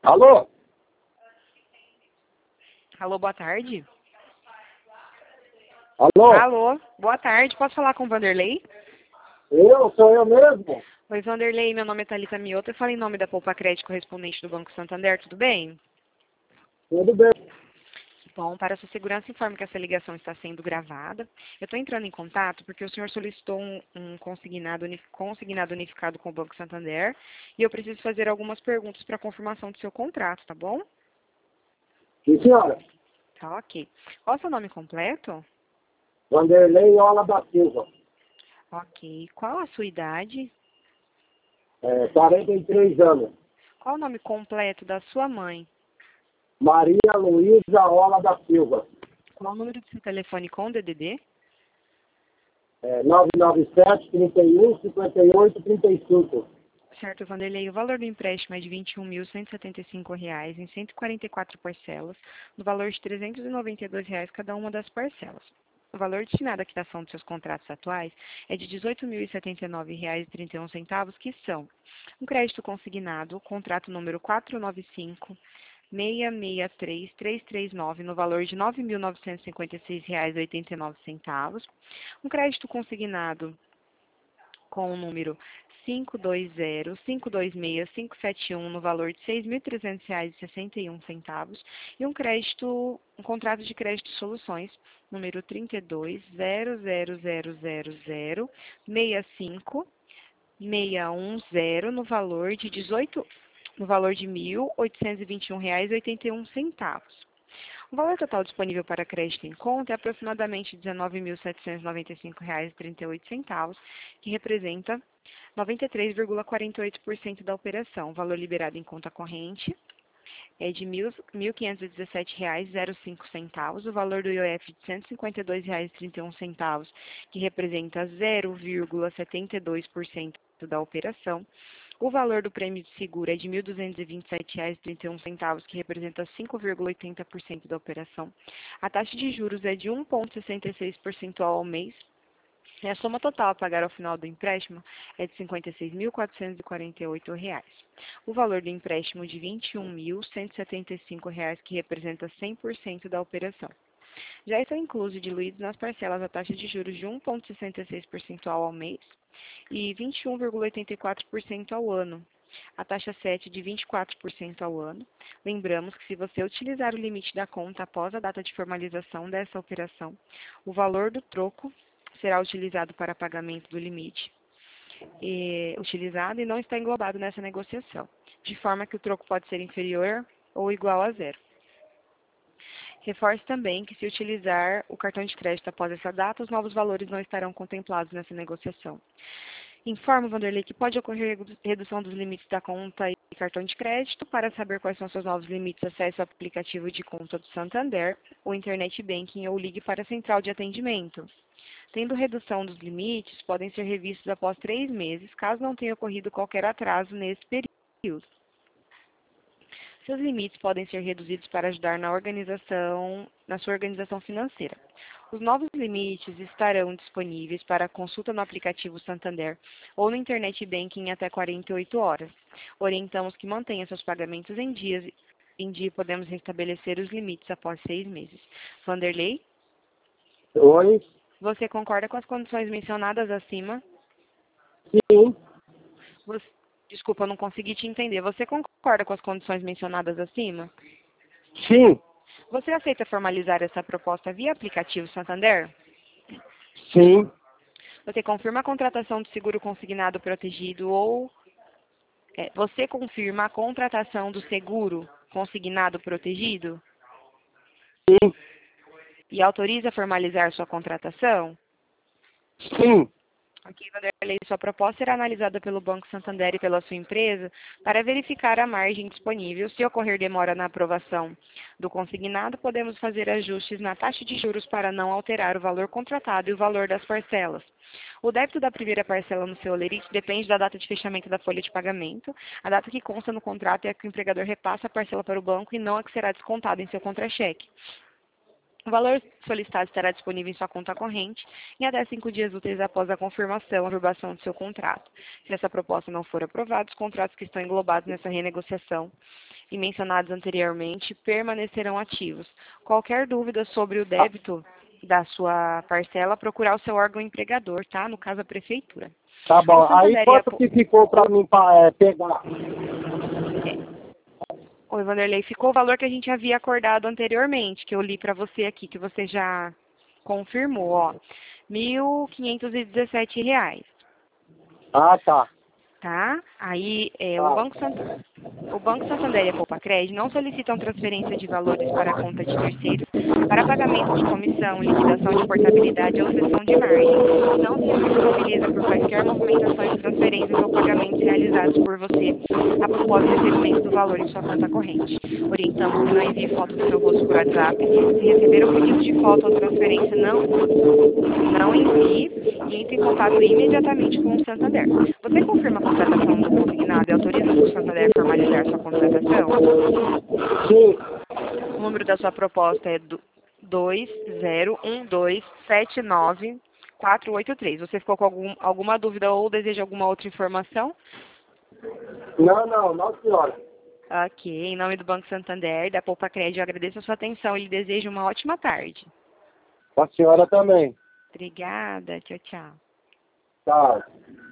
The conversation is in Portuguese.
Alô? Alô, boa tarde. Alô? Alô, boa tarde. Posso falar com o Vanderlei? Sou eu mesmo? Oi, Vanderlei. Meu nome é Thalita Mioto. Eu falo em nome da Poupa Crédito correspondente do Banco Santander. Tudo bem? Tudo bem. Bom, para sua segurança, informo que essa ligação está sendo gravada. Eu estou entrando em contato porque o senhor solicitou um consignado unificado com o Banco Santander e eu preciso fazer algumas perguntas para confirmação do seu contrato, tá bom? Sim, senhora. Tá, ok. Qual é o seu nome completo? Vanderlei Ola da Silva. Ok. Qual a sua idade? 43 anos. Qual o nome completo da sua mãe? Maria Luísa Ola da Silva. Qual o número do seu telefone com DDD? 997 31 58 35. Certo, Vanderlei. O valor do empréstimo é de R$ 21.175 em 144 parcelas, no valor de R$ 392 cada uma das parcelas. O valor destinado à quitação dos seus contratos atuais é de R$ 18.079,31, que são um crédito consignado, contrato número 495 663-339, no valor de R$ 9.956,89. Um crédito consignado com o número 520-526-571, no valor de R$ 6.300,61. E um contrato de crédito de soluções, número 32-000-000-65-610, no valor de R$ 1.821,81. O valor total disponível para crédito em conta é aproximadamente R$ 19.795,38, que representa 93,48% da operação. O valor liberado em conta corrente é de R$ 1.517,05. O valor do IOF de R$ 152,31, que representa 0,72% da operação. O valor do prêmio de seguro é de R$ 1.227,31, que representa 5,80% da operação. A taxa de juros é de 1,66% ao mês. E a soma total a pagar ao final do empréstimo é de R$ 56.448. O valor do empréstimo de R$ 21.175, que representa 100% da operação. Já estão inclusos e diluídos nas parcelas a taxa de juros de 1,66% ao mês e 21,84% ao ano. A taxa 7 de 24% ao ano. Lembramos que se você utilizar o limite da conta após a data de formalização dessa operação, o valor do troco será utilizado para pagamento do limite utilizado e não está englobado nessa negociação, de forma que o troco pode ser inferior ou igual a zero. Reforce também que, se utilizar o cartão de crédito após essa data, os novos valores não estarão contemplados nessa negociação. Informo, Vanderlei, que pode ocorrer redução dos limites da conta e cartão de crédito. Para saber quais são seus novos limites, acesse o aplicativo de conta do Santander, o Internet Banking ou ligue para a central de atendimento. Tendo redução dos limites, podem ser revistos após 3 meses, caso não tenha ocorrido qualquer atraso nesse período. Seus limites podem ser reduzidos para ajudar na sua organização financeira. Os novos limites estarão disponíveis para consulta no aplicativo Santander ou no Internet Banking em até 48 horas. Orientamos que mantenha seus pagamentos em dia e podemos restabelecer os limites após 6 meses. Vanderlei? Oi? Você concorda com as condições mencionadas acima? Sim. Desculpa, eu não consegui te entender. Você concorda com as condições mencionadas acima? Sim. Você aceita formalizar essa proposta via aplicativo Santander? Sim. Você confirma a contratação do seguro consignado protegido você confirma a contratação do seguro consignado protegido? Sim. E autoriza formalizar sua contratação? Sim. Ok, Vanderlei, sua proposta será analisada pelo Banco Santander e pela sua empresa para verificar a margem disponível. Se ocorrer demora na aprovação do consignado, podemos fazer ajustes na taxa de juros para não alterar o valor contratado e o valor das parcelas. O débito da primeira parcela no seu holerite depende da data de fechamento da folha de pagamento. A data que consta no contrato é a que o empregador repassa a parcela para o banco e não a que será descontada em seu contra-cheque. O valor solicitado estará disponível em sua conta corrente em até 5 dias úteis após a confirmação ou aprovação do seu contrato. Se essa proposta não for aprovada, os contratos que estão englobados nessa renegociação e mencionados anteriormente permanecerão ativos. Qualquer dúvida sobre o débito da sua parcela, procurar o seu órgão empregador, tá? No caso, a prefeitura. Tá O bom. Aí Santander quanto que ficou para mim pegar? Oi, Vanderlei, ficou o valor que a gente havia acordado anteriormente, que eu li para você aqui, que você já confirmou, ó. R$ 1.517, Ah, tá. tá? Aí, Tá. o Banco Santander e a Poupa-Cred não solicitam transferência de valores para a conta de terceiros para pagamento de comissão, liquidação de portabilidade ou cessão de margem. Não se responsabiliza por quaisquer movimentações, transferências ou pagamentos realizados por você após o recebimento do valor em sua conta corrente. Orientamos que não envie foto do seu rosto por WhatsApp. Se receber um pedido de foto ou transferência, não envie e entre em contato imediatamente com o Santander. Você confirma a contratação do consignado e autoriza o Santander a formalizar sua contratação? Sim. O número da sua proposta é 2012794483. Você ficou com alguma dúvida ou deseja alguma outra informação? Não, senhora. Ok, em nome do Banco Santander, da Poupa-Cred, eu agradeço a sua atenção e lhe desejo uma ótima tarde. A senhora também. Obrigada, tchau, tchau. Tá.